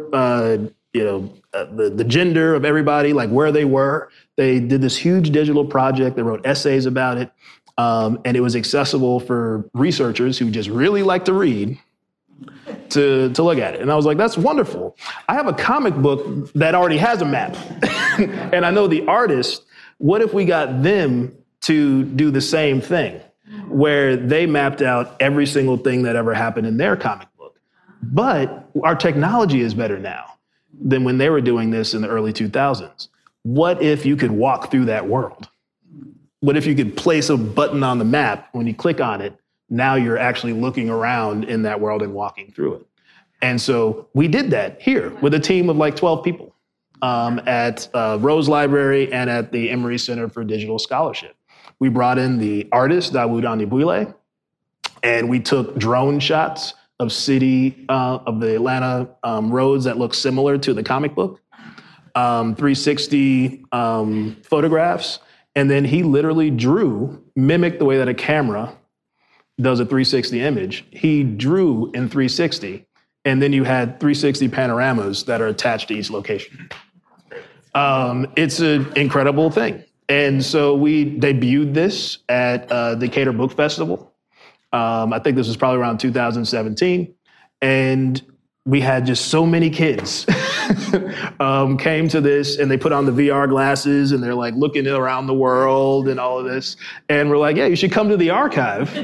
the gender of everybody, like where they were. They did this huge digital project. They wrote essays about it. And it was accessible for researchers who just really like to read to look at it. And I was like, that's wonderful. I have a comic book that already has a map. And I know the artist. What if we got them to do the same thing, where they mapped out every single thing that ever happened in their comic book? But our technology is better now than when they were doing this in the early 2000s. What if you could walk through that world? What if you could place a button on the map? When you click on it, now you're actually looking around in that world and walking through it. And so we did that here with a team of like 12 people at Rose Library and at the Emory Center for Digital Scholarship. We brought in the artist, Dawood Anibule, and we took drone shots of the Atlanta roads that look similar to the comic book. 360 photographs, and then he literally mimicked the way that a camera does a 360 image. He drew in 360, and then you had 360 panoramas that are attached to each location. It's an incredible thing. And so we debuted this at the Decatur Book Festival. I think this was probably around 2017. And we had just so many kids came to this, and they put on the VR glasses, and they're like looking around the world and all of this. And we're like, yeah, you should come to the archive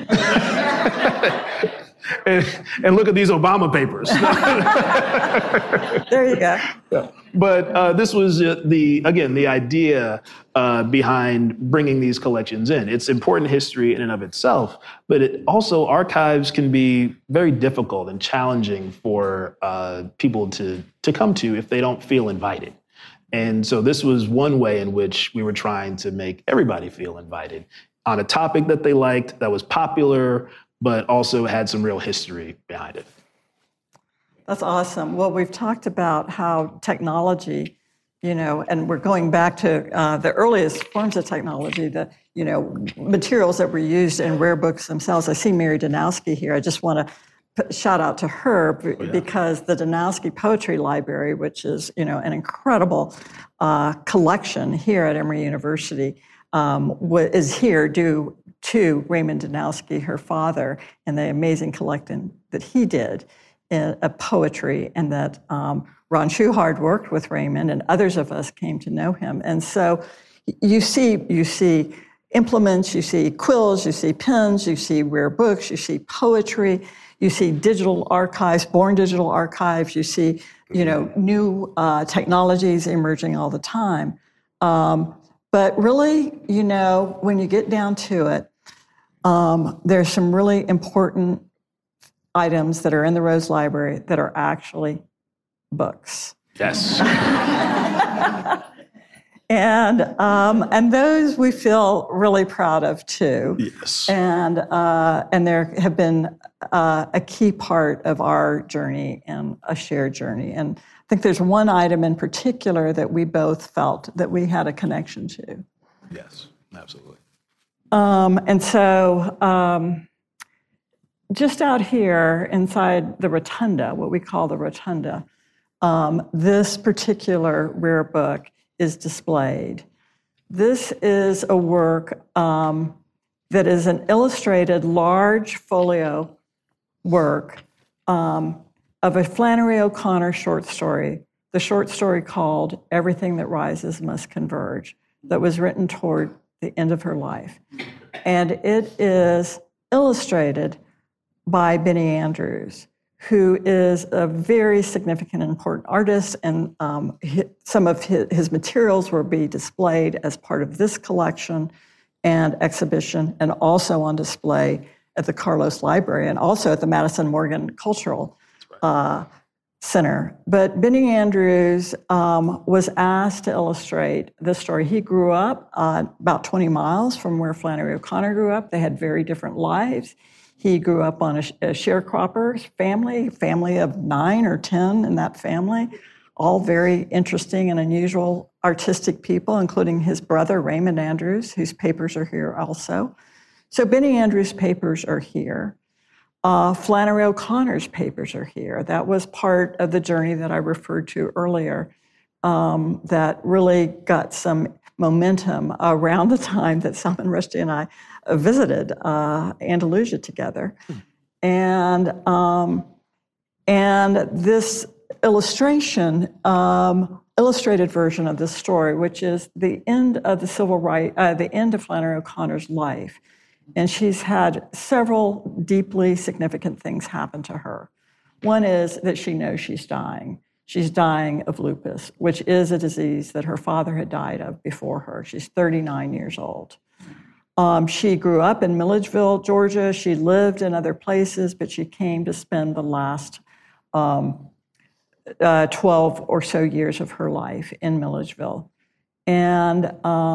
and look at these Obama papers. There you go. Yeah. But this was the idea behind bringing these collections in. It's important history in and of itself, but it also, archives can be very difficult and challenging for people to come to if they don't feel invited. And so this was one way in which we were trying to make everybody feel invited on a topic that they liked, that was popular, but also had some real history behind it. That's awesome. Well, we've talked about how technology, and we're going back to the earliest forms of technology, the, materials that were used in rare books themselves. I see Mary Danowski here. I just want to shout out to her because the Danowski Poetry Library, which is, an incredible collection here at Emory University, is here due to Raymond Danowski, her father, and the amazing collecting that he did in poetry, and that Ron Schuhard worked with Raymond, and others of us came to know him. And so you see implements, you see quills, you see pens, you see rare books, you see poetry, you see digital archives, born digital archives, you see new technologies emerging all the time. But really, when you get down to it, there's some really important items that are in the Rose Library that are actually books. Yes. And those we feel really proud of too. Yes. And there have been a key part of our journey and a shared journey. And I think there's one item in particular that we both felt that we had a connection to. Yes, absolutely. And so just out here inside the rotunda, what we call the rotunda, this particular rare book is displayed. This is a work that is an illustrated large folio work of a Flannery O'Connor short story, the short story called Everything That Rises Must Converge, that was written toward the end of her life. And it is illustrated by Benny Andrews, who is a very significant and important artist, and some of his materials will be displayed as part of this collection and exhibition, and also on display at the Carlos Library and also at the Madison Morgan Cultural Center. But Benny Andrews was asked to illustrate this story. He grew up about 20 miles from where Flannery O'Connor grew up. They had very different lives. He grew up on a sharecropper family of 9 or 10 in that family, all very interesting and unusual artistic people, including his brother, Raymond Andrews, whose papers are here also. So Benny Andrews' papers are here. Flannery O'Connor's papers are here. That was part of the journey that I referred to earlier that really got some momentum around the time that Salman Rushdie and I visited Andalusia together. And this illustrated version of this story, which is the end of the end of Flannery O'Connor's life. And she's had several deeply significant things happen to her. One is that she knows she's dying. She's dying of lupus, which is a disease that her father had died of before her. She's 39 years old. She grew up in Milledgeville, Georgia. She lived in other places, but she came to spend the last 12 or so years of her life in Milledgeville. And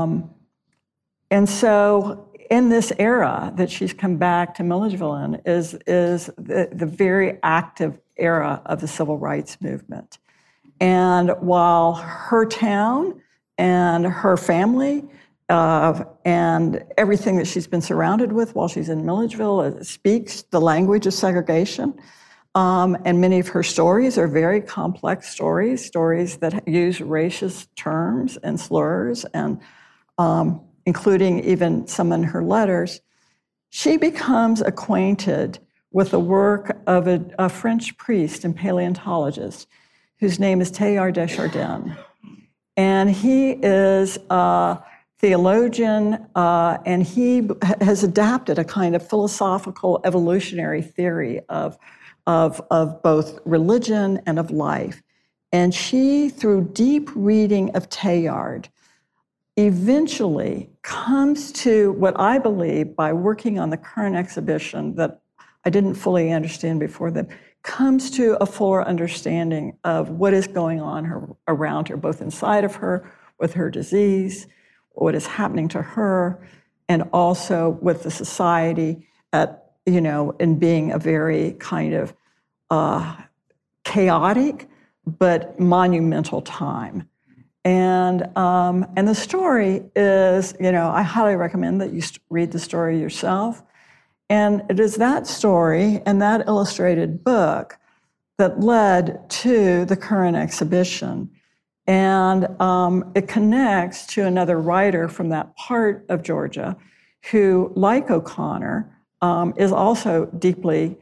so in this era that she's come back to Milledgeville in is the very active era of the civil rights movement. And while her town and her family and everything that she's been surrounded with while she's in Milledgeville speaks the language of segregation. And many of her stories are very complex stories that use racist terms and slurs, and including even some in her letters. She becomes acquainted with the work of a French priest and paleontologist whose name is Teilhard de Chardin. And he is a theologian, and he has adapted a kind of philosophical evolutionary theory of both religion and of life. And she, through deep reading of Teilhard, eventually comes to what I believe, by working on the current exhibition that I didn't fully understand before then, comes to a fuller understanding of what is going on around her, both inside of her, with her disease, what is happening to her, and also with the society in being a very kind of chaotic but monumental time. And the story is, I highly recommend that you read the story yourself. And it is that story and that illustrated book that led to the current exhibition. And it connects to another writer from that part of Georgia who, like O'Connor, is also deeply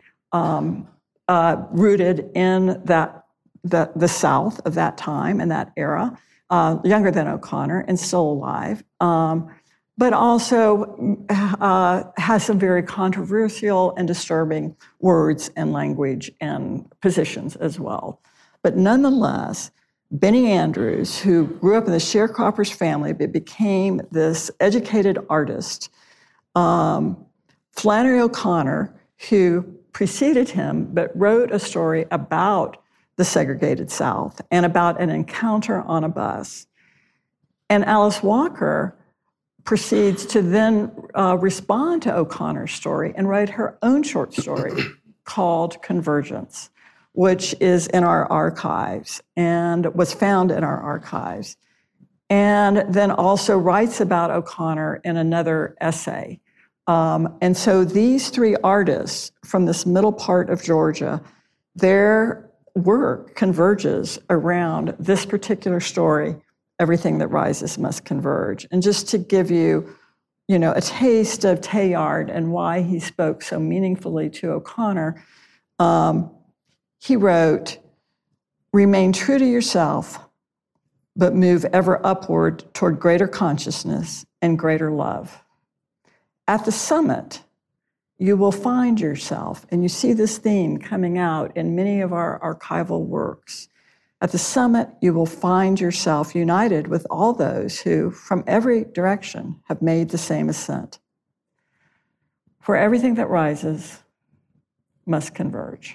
rooted in the South of that time and that era, younger than O'Connor and still alive, but also has some very controversial and disturbing words and language and positions as well. But nonetheless, Benny Andrews, who grew up in the sharecropper's family but became this educated artist, Flannery O'Connor, who preceded him but wrote a story about the segregated South and about an encounter on a bus. And Alice Walker proceeds to then respond to O'Connor's story and write her own short story called Convergence, which is in our archives and was found in our archives. And then also writes about O'Connor in another essay. And so these three artists from this middle part of Georgia, their work converges around this particular story, Everything That Rises Must Converge. And just to give you, a taste of Teilhard and why he spoke so meaningfully to O'Connor, he wrote, "Remain true to yourself, but move ever upward toward greater consciousness and greater love. At the summit, you will find yourself," and you see this theme coming out in many of our archival works. At the summit, you will find yourself united with all those who, from every direction, have made the same ascent. For everything that rises must converge.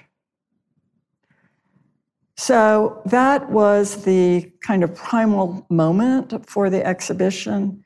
So that was the kind of primal moment for the exhibition.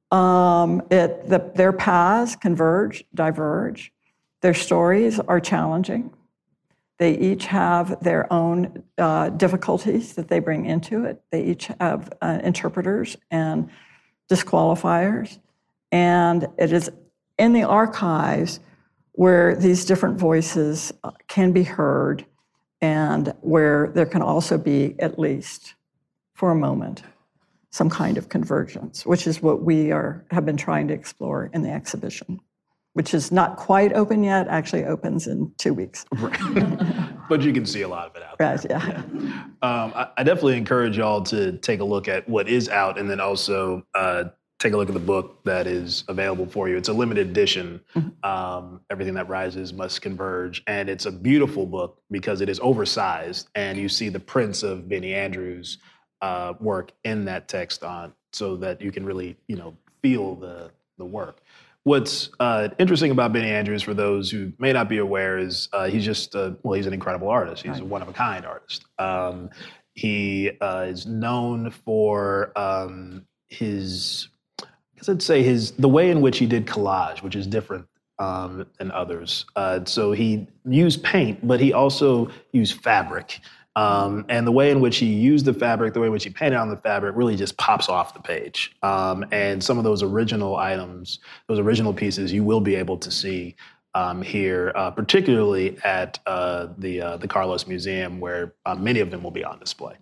Their paths converge, diverge. Their stories are challenging. They each have their own difficulties that they bring into it. They each have interpreters and disqualifiers. And it is in the archives where these different voices can be heard, and where there can also be, at least for a moment, some kind of convergence, which is what we have been trying to explore in the exhibition, which is not quite open yet, actually opens in 2 weeks. Right. But you can see a lot of it out there. Right, yeah. I definitely encourage y'all to take a look at what is out, and then also take a look at the book that is available for you. It's a limited edition, Everything That Rises Must Converge, and it's a beautiful book because it is oversized, and you see the prints of Benny Andrews' work in that text so that you can really, feel the work. What's interesting about Benny Andrews, for those who may not be aware, is he's just he's an incredible artist. He's a one-of-a-kind artist. He is known for his, the way in which he did collage, which is different than others. So he used paint, but he also used fabric And the way in which he used the fabric, the way in which he painted on the fabric really just pops off the page. And some of those original items, those original pieces, you will be able to see here, particularly at the Carlos Museum, where many of them will be on display.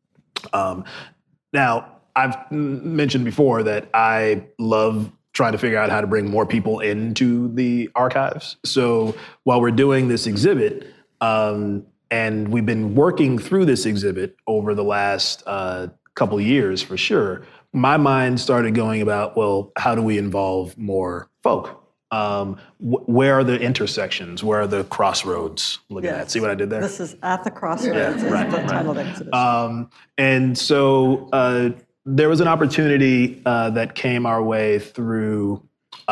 Now, I've mentioned before that I love trying to figure out how to bring more people into the archives. So while we're doing this exhibit, and we've been working through this exhibit over the last couple of years for sure, my mind started going about, well, how do we involve more folk? Where are the intersections? Where are the crossroads? Look at that. See what I did there? This is at the crossroads. Yeah, Is the title of the exhibition. And so there was an opportunity that came our way through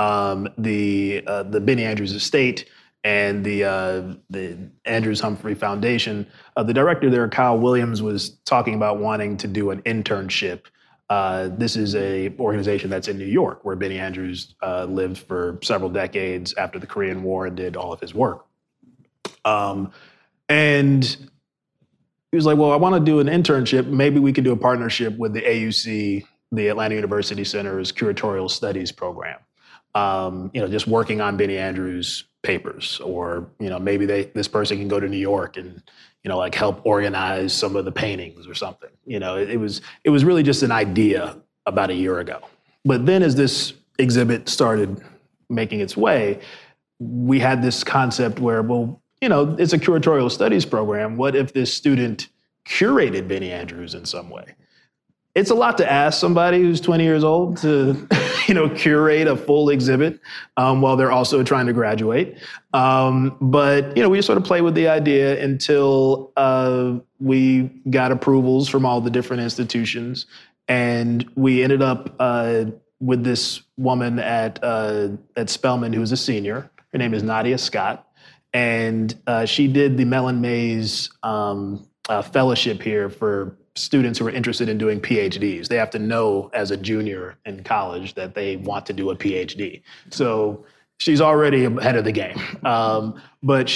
the Benny Andrews Estate and the Andrews Humphrey Foundation. The director there, Kyle Williams, was talking about wanting to do an internship. This is a organization that's in New York, where Benny Andrews lived for several decades after the Korean War and did all of his work. And he was like, well, I want to do an internship. Maybe we could do a partnership with the AUC, the Atlanta University Center's Curatorial Studies program. Just working on Benny Andrews papers, or, maybe this person can go to New York and, help organize some of the paintings or something. It was really just an idea about a year ago. But then as this exhibit started making its way, we had this concept where, well, it's a curatorial studies program. What if this student curated Benny Andrews in some way? It's a lot to ask somebody who's 20 years old to, curate a full exhibit while they're also trying to graduate. But we just sort of play with the idea until we got approvals from all the different institutions. And we ended up with this woman at Spelman who's a senior. Her name is Nadia Scott. And she did the Mellon Mays fellowship here for students who are interested in doing PhDs. They have to know as a junior in college that they want to do a PhD. So she's already ahead of the game. But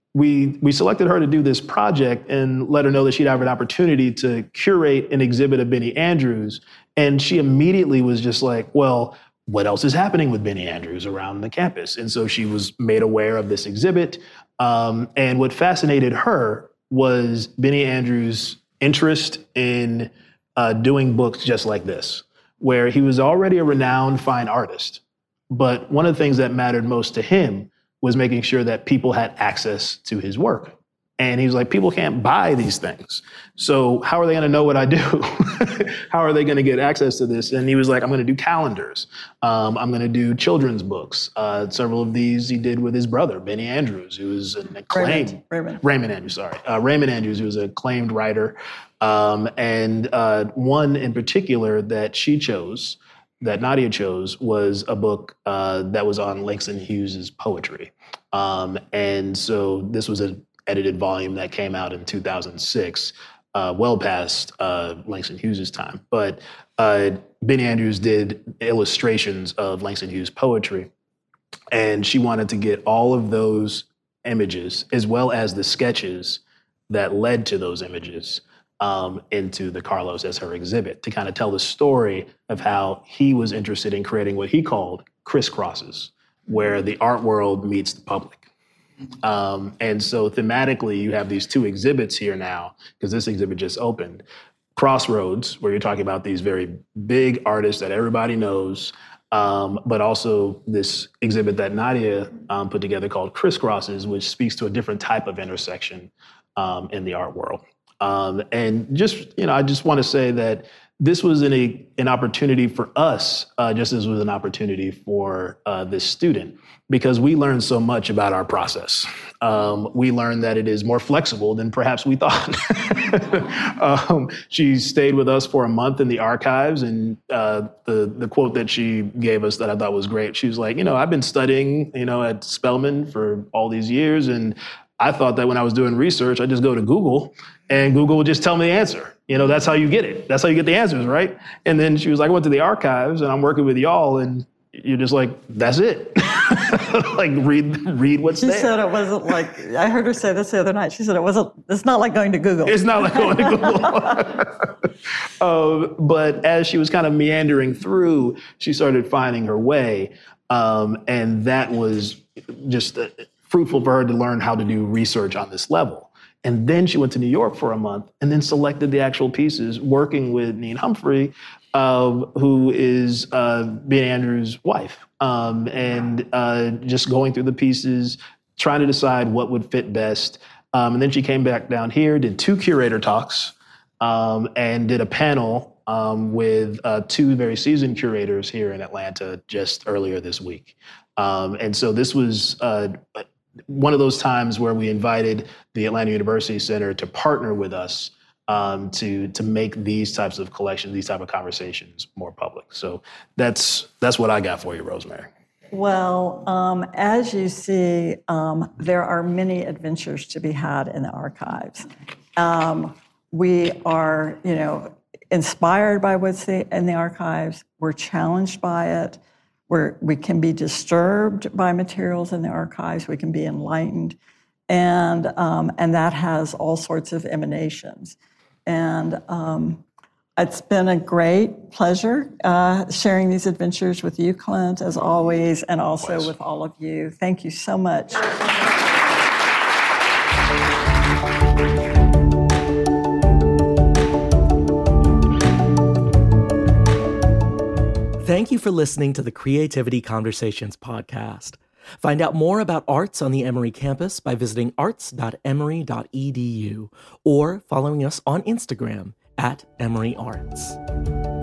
we selected her to do this project and let her know that she'd have an opportunity to curate an exhibit of Benny Andrews. And she immediately was just like, well, what else is happening with Benny Andrews around the campus? And so she was made aware of this exhibit. And what fascinated her was Benny Andrews' interest in doing books just like this, where he was already a renowned fine artist. But one of the things that mattered most to him was making sure that people had access to his work. And he was like, people can't buy these things. So how are they going to know what I do? How are they going to get access to this? And he was like, I'm going to do calendars. I'm going to do children's books. Several of these he did with his brother, Benny Andrews, who was an acclaimed... Raymond Andrews, sorry. Raymond Andrews, who was an acclaimed writer. And one in particular that she chose, that Nadia chose, was a book that was on Langston Hughes's poetry. And so this was an edited volume that came out in 2006, well past Langston Hughes's time. But Benny Andrews did illustrations of Langston Hughes' poetry, and she wanted to get all of those images, as well as the sketches that led to those images, into the Carlos as her exhibit, to kind of tell the story of how he was interested in creating what he called crisscrosses, where the art world meets the public. And so thematically, you have these two exhibits here now, because this exhibit just opened. Crossroads, where you're talking about these very big artists that everybody knows, but also this exhibit that Nadia put together called Crisscrosses, which speaks to a different type of intersection in the art world. And just, I just want to say that this was an opportunity for us, just as it was an opportunity for this student, because we learned so much about our process. We learned that it is more flexible than perhaps we thought. She stayed with us for a month in the archives, and the quote that she gave us that I thought was great, she was like, I've been studying, at Spelman for all these years, and I thought that when I was doing research, I just go to Google, and Google would just tell me the answer. That's how you get it. That's how you get the answers, right? And then she was like, I went to the archives, and I'm working with y'all, and you're just like, that's it. like read what's She there. said it wasn't like, I heard her say this the other night. She said it's not like going to Google. It's not like going to Google. But as she was kind of meandering through, she started finding her way. And that was just fruitful for her to learn how to do research on this level. And then she went to New York for a month and then selected the actual pieces, working with Neen Humphrey, who is Beat Andrews' wife, and just going through the pieces, trying to decide what would fit best. And then she came back down here, did 2 curator talks, and did a panel with 2 very seasoned curators here in Atlanta just earlier this week. And so this was one of those times where we invited the Atlanta University Center to partner with us to make these types of collections, these type of conversations more public. So that's what I got for you, Rosemary. Well, as you see, there are many adventures to be had in the archives. We are, inspired by what's in the archives. We're challenged by it. We can be disturbed by materials in the archives. We can be enlightened, and that has all sorts of emanations. And it's been a great pleasure sharing these adventures with you, Clint, as always, and also with all of you. Thank you so much. Thank you for listening to the Creativity Conversations podcast. Find out more about arts on the Emory campus by visiting arts.emory.edu or following us on Instagram @EmoryArts.